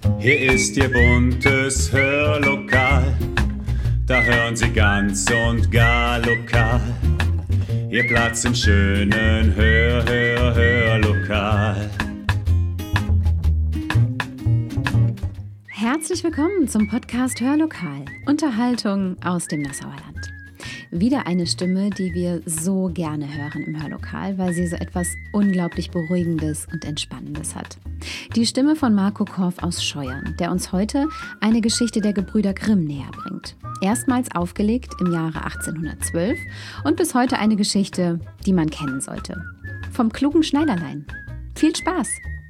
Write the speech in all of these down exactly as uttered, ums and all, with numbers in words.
Hier ist Ihr buntes Hörlokal, da hören Sie ganz und gar lokal. Ihr Platz im schönen Hör, Hör, Hörlokal. Herzlich willkommen zum Podcast Hörlokal, Unterhaltung aus dem Nassauer Land. Wieder eine Stimme, die wir so gerne hören im Hörlokal, weil sie so etwas unglaublich Beruhigendes und Entspannendes hat. Die Stimme von Marco Korf aus Scheuern, der uns heute eine Geschichte der Gebrüder Grimm näher bringt. Erstmals aufgelegt im Jahre achtzehnhundertzwölf und bis heute eine Geschichte, die man kennen sollte. Vom klugen Schneiderlein. Viel Spaß!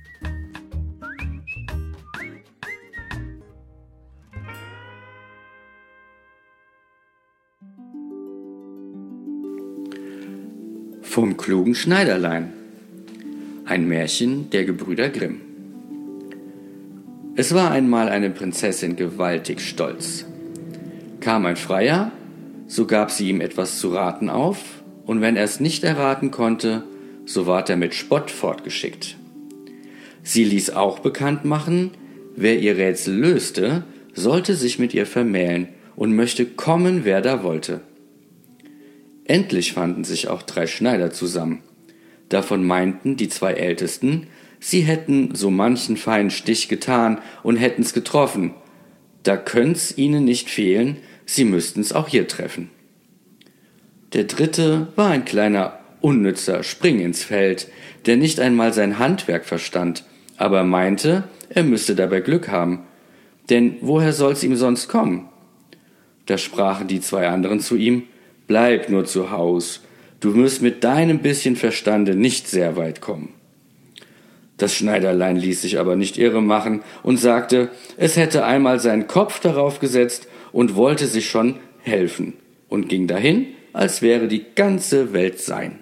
Vom klugen Schneiderlein. Ein Märchen der Gebrüder Grimm. Es war einmal eine Prinzessin gewaltig stolz. Kam ein Freier, so gab sie ihm etwas zu raten auf, und wenn er es nicht erraten konnte, so ward er mit Spott fortgeschickt. Sie ließ auch bekannt machen, wer ihr Rätsel löste, sollte sich mit ihr vermählen und möchte kommen, wer da wollte. Endlich fanden sich auch drei Schneider zusammen. Davon meinten die zwei Ältesten, sie hätten so manchen feinen Stich getan und hätten's getroffen. Da könnt's ihnen nicht fehlen, sie müssten's auch hier treffen. Der dritte war ein kleiner, unnützer Spring ins Feld, der nicht einmal sein Handwerk verstand, aber meinte, er müsste dabei Glück haben. Denn woher soll's ihm sonst kommen? Da sprachen die zwei anderen zu ihm: Bleib nur zu Haus, du wirst mit deinem bisschen Verstande nicht sehr weit kommen. Das Schneiderlein ließ sich aber nicht irre machen und sagte, es hätte einmal seinen Kopf darauf gesetzt und wollte sich schon helfen und ging dahin, als wäre die ganze Welt sein.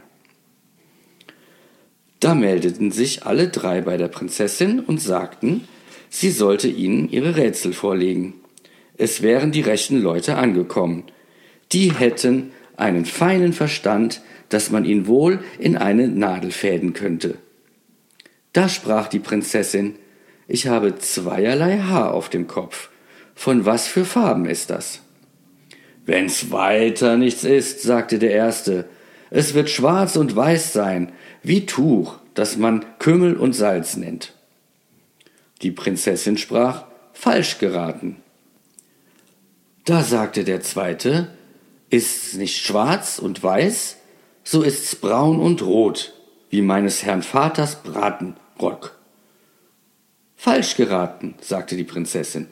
Da meldeten sich alle drei bei der Prinzessin und sagten, sie sollte ihnen ihre Rätsel vorlegen. Es wären die rechten Leute angekommen. Die hätten einen feinen Verstand, dass man ihn wohl in eine Nadel fäden könnte. Da sprach die Prinzessin, ich habe zweierlei Haar auf dem Kopf. Von was für Farben ist das? Wenn's weiter nichts ist, sagte der Erste, es wird schwarz und weiß sein, wie Tuch, das man Kümmel und Salz nennt. Die Prinzessin sprach, falsch geraten. Da sagte der Zweite, ist's nicht schwarz und weiß, so ist's braun und rot, wie meines Herrn Vaters Bratenrock. Falsch geraten, sagte die Prinzessin.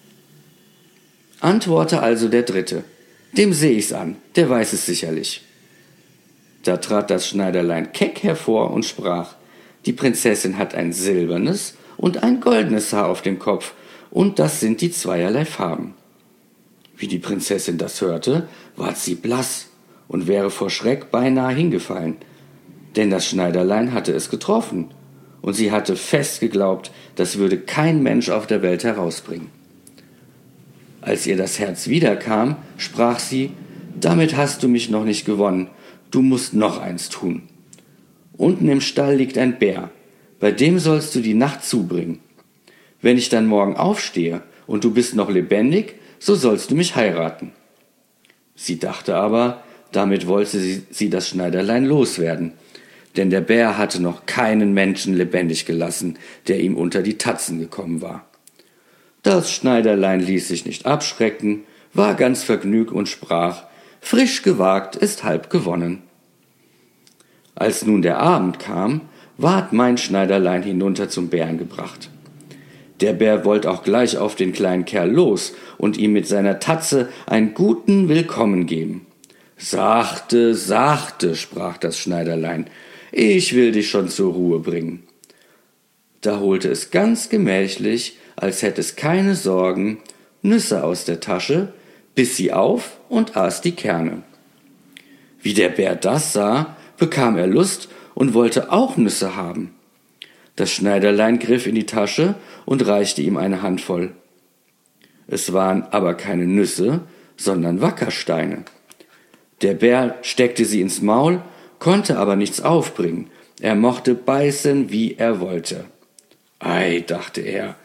Antworte also der Dritte, dem seh ich's an, der weiß es sicherlich. Da trat das Schneiderlein keck hervor und sprach, die Prinzessin hat ein silbernes und ein goldenes Haar auf dem Kopf, und das sind die zweierlei Farben. Wie die Prinzessin das hörte, ward sie blass und wäre vor Schreck beinahe hingefallen, denn das Schneiderlein hatte es getroffen, und sie hatte fest geglaubt, das würde kein Mensch auf der Welt herausbringen. Als ihr das Herz wiederkam, sprach sie, damit hast du mich noch nicht gewonnen, du musst noch eins tun. Unten im Stall liegt ein Bär, bei dem sollst du die Nacht zubringen. Wenn ich dann morgen aufstehe und du bist noch lebendig, so sollst du mich heiraten. Sie dachte aber, damit wollte sie, sie das Schneiderlein loswerden, denn der Bär hatte noch keinen Menschen lebendig gelassen, der ihm unter die Tatzen gekommen war. Das Schneiderlein ließ sich nicht abschrecken, war ganz vergnügt und sprach, frisch gewagt ist halb gewonnen. Als nun der Abend kam, ward mein Schneiderlein hinunter zum Bären gebracht. Der Bär wollte auch gleich auf den kleinen Kerl los und ihm mit seiner Tatze einen guten Willkommen geben. Sachte, sachte, sprach das Schneiderlein, ich will dich schon zur Ruhe bringen. Da holte es ganz gemächlich, als hätte es keine Sorgen, Nüsse aus der Tasche, biss sie auf und aß die Kerne. Wie der Bär das sah, bekam er Lust und wollte auch Nüsse haben. Das Schneiderlein griff in die Tasche und reichte ihm eine Handvoll. Es waren aber keine Nüsse, sondern Wackersteine. Der Bär steckte sie ins Maul, konnte aber nichts aufbringen. Er mochte beißen, wie er wollte. Ei, dachte er,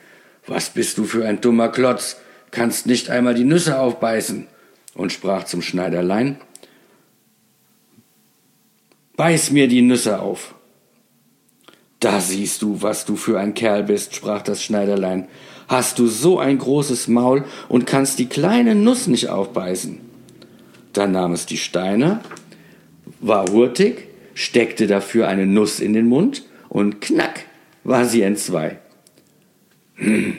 »Was bist du für ein dummer Klotz? Kannst nicht einmal die Nüsse aufbeißen?« und sprach zum Schneiderlein, »Beiß mir die Nüsse auf.« »Da siehst du, was du für ein Kerl bist«, sprach das Schneiderlein. »Hast du so ein großes Maul und kannst die kleine Nuss nicht aufbeißen?« Dann nahm es die Steine, war hurtig, steckte dafür eine Nuss in den Mund und knack war sie entzwei. »Hm,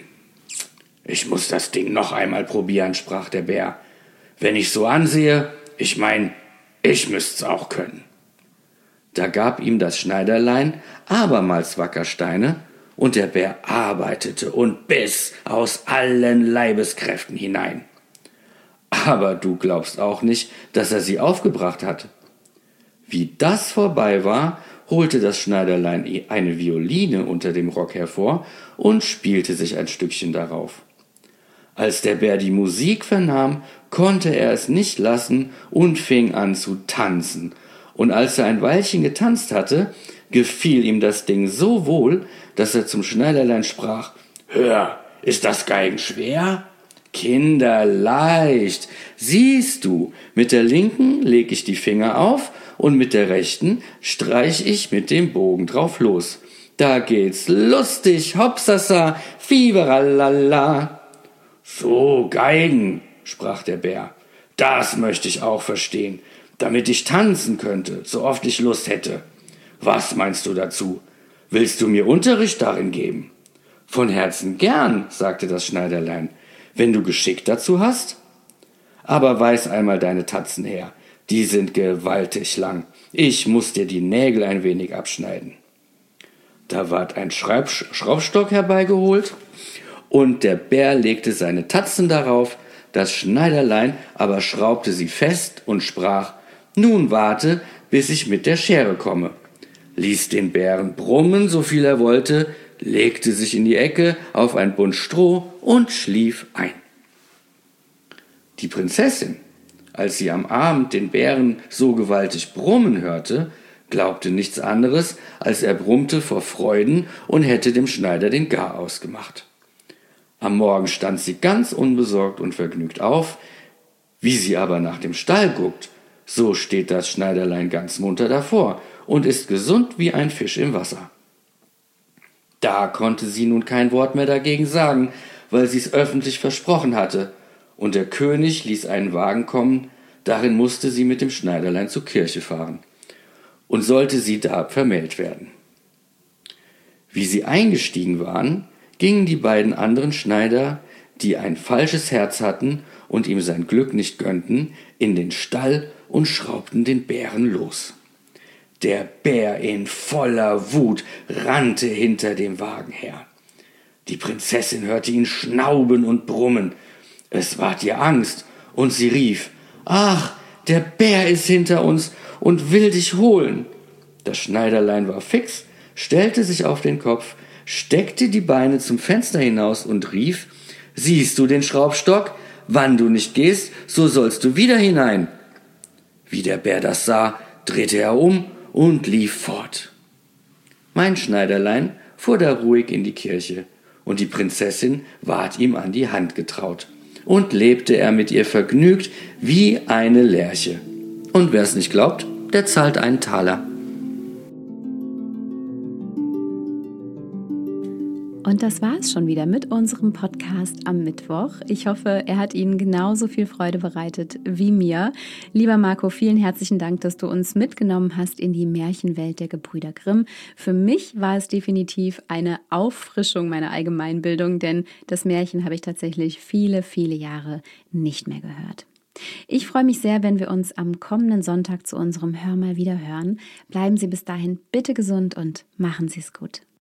ich muss das Ding noch einmal probieren«, sprach der Bär. »Wenn ich so ansehe, ich mein, ich müsst's auch können.« Da gab ihm das Schneiderlein abermals Wackersteine, und der Bär arbeitete und biss aus allen Leibeskräften hinein. Aber du glaubst auch nicht, dass er sie aufgebracht hat. Wie das vorbei war, holte das Schneiderlein eine Violine unter dem Rock hervor und spielte sich ein Stückchen darauf. Als der Bär die Musik vernahm, konnte er es nicht lassen und fing an zu tanzen. Und als er ein Weilchen getanzt hatte, gefiel ihm das Ding so wohl, dass er zum Schneiderlein sprach: »Hör, ist das Geigen schwer?« »Kinderleicht, siehst du, mit der linken leg ich die Finger auf und mit der rechten streich ich mit dem Bogen drauf los. Da geht's lustig, hopsasa, fiberalala.« »So, Geigen«, sprach der Bär, »das möchte ich auch verstehen, damit ich tanzen könnte, so oft ich Lust hätte. Was meinst du dazu? Willst du mir Unterricht darin geben?« »Von Herzen gern«, sagte das Schneiderlein, »wenn du Geschick dazu hast. Aber weiß einmal deine Tatzen her, die sind gewaltig lang. Ich muß dir die Nägel ein wenig abschneiden.« Da ward ein Schraub- Schraubstock herbeigeholt, und der Bär legte seine Tatzen darauf, das Schneiderlein aber schraubte sie fest und sprach: »Nun warte, bis ich mit der Schere komme«, ließ den Bären brummen, so viel er wollte, legte sich in die Ecke auf ein Bund Stroh und schlief ein. Die Prinzessin, als sie am Abend den Bären so gewaltig brummen hörte, glaubte nichts anderes, als er brummte vor Freuden und hätte dem Schneider den Garaus gemacht. Am Morgen stand sie ganz unbesorgt und vergnügt auf. Wie sie aber nach dem Stall guckt, so steht das Schneiderlein ganz munter davor und ist gesund wie ein Fisch im Wasser. Da konnte sie nun kein Wort mehr dagegen sagen, weil sie's öffentlich versprochen hatte, und der König ließ einen Wagen kommen, darin musste sie mit dem Schneiderlein zur Kirche fahren, und sollte sie da vermählt werden. Wie sie eingestiegen waren, gingen die beiden anderen Schneider, die ein falsches Herz hatten und ihm sein Glück nicht gönnten, in den Stall und schraubten den Bären los. Der Bär in voller Wut rannte hinter dem Wagen her. Die Prinzessin hörte ihn schnauben und brummen. Es ward ihr Angst, und sie rief: »Ach, der Bär ist hinter uns und will dich holen.« Das Schneiderlein war fix, stellte sich auf den Kopf, steckte die Beine zum Fenster hinaus und rief: »Siehst du den Schraubstock? Wann du nicht gehst, so sollst du wieder hinein.« Wie der Bär das sah, drehte er um und lief fort. Mein Schneiderlein fuhr da ruhig in die Kirche, und die Prinzessin ward ihm an die Hand getraut, und lebte er mit ihr vergnügt wie eine Lerche. Und wer's nicht glaubt, der zahlt einen Taler. Und das war es schon wieder mit unserem Podcast am Mittwoch. Ich hoffe, er hat Ihnen genauso viel Freude bereitet wie mir. Lieber Marco, vielen herzlichen Dank, dass du uns mitgenommen hast in die Märchenwelt der Gebrüder Grimm. Für mich war es definitiv eine Auffrischung meiner Allgemeinbildung, denn das Märchen habe ich tatsächlich viele, viele Jahre nicht mehr gehört. Ich freue mich sehr, wenn wir uns am kommenden Sonntag zu unserem Hör mal wieder hören. Bleiben Sie bis dahin bitte gesund und machen Sie es gut.